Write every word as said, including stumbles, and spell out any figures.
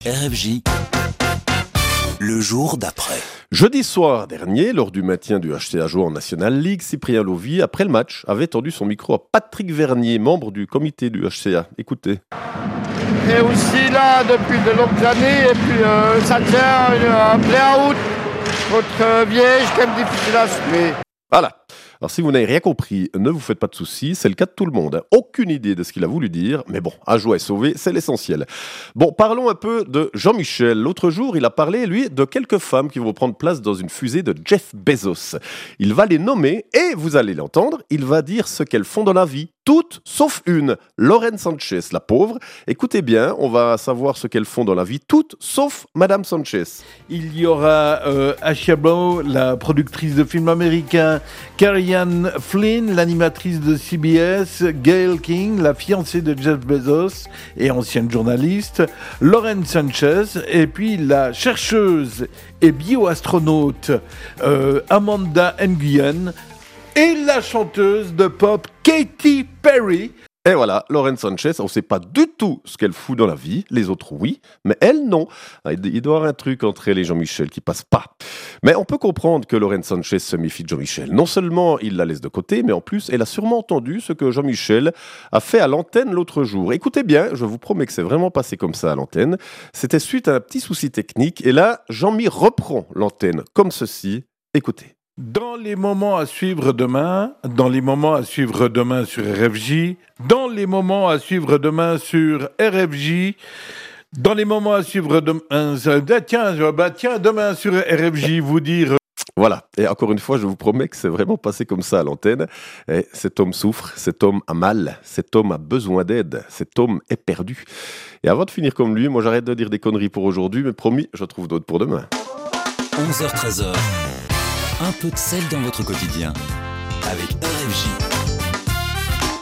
R F J, le jour d'après. Jeudi soir dernier, lors du maintien du H C A joueur en National League, Cyprien Lovy, après le match, avait tendu son micro à Patrick Vernier, membre du comité du H C A. Écoutez. Et aussi là depuis de longues années, et puis euh, ça tient un play-out contre euh, Viège, quand même difficile à suivre. Voilà. Alors si vous n'avez rien compris, ne vous faites pas de soucis, c'est le cas de tout le monde. Aucune idée de ce qu'il a voulu dire, mais bon, à joie et sauvé, c'est l'essentiel. Bon, parlons un peu de Jean-Michel. L'autre jour, il a parlé, lui, de quelques femmes qui vont prendre place dans une fusée de Jeff Bezos. Il va les nommer et, vous allez l'entendre, il va dire ce qu'elles font dans la vie. Toutes, sauf une, Lauren Sanchez, la pauvre. Écoutez bien, on va savoir ce qu'elles font dans la vie, toutes, sauf Madame Sanchez. Il y aura euh, Asha Blow, la productrice de films américains, Carrie Ann Flynn, l'animatrice de C B S, Gayle King, la fiancée de Jeff Bezos et ancienne journaliste, Lauren Sanchez, et puis la chercheuse et bioastronaute euh, Amanda Nguyen, et la chanteuse de pop Katy Perry. Et voilà, Lauren Sanchez, on ne sait pas du tout ce qu'elle fout dans la vie, les autres oui, mais elle non. Il doit y avoir un truc entre elle et Jean-Michel qui passe pas. Mais on peut comprendre que Lauren Sanchez se méfie de Jean-Michel. Non seulement il la laisse de côté, mais en plus elle a sûrement entendu ce que Jean-Michel a fait à l'antenne l'autre jour. Écoutez bien, je vous promets que c'est vraiment passé comme ça à l'antenne. C'était suite à un petit souci technique, et là, Jean-Mi reprend l'antenne comme ceci. Écoutez. Dans les moments à suivre demain, dans les moments à suivre demain sur R F J, dans les moments à suivre demain sur R F J, dans les moments à suivre demain, tiens, bah tiens, demain sur R F J, vous dire. Voilà, et encore une fois, je vous promets que c'est vraiment passé comme ça à l'antenne. Et cet homme souffre, cet homme a mal, cet homme a besoin d'aide, cet homme est perdu. Et avant de finir comme lui, moi j'arrête de dire des conneries pour aujourd'hui, mais promis, je trouve d'autres pour demain. onze heures treize, un peu de sel dans votre quotidien avec R F J.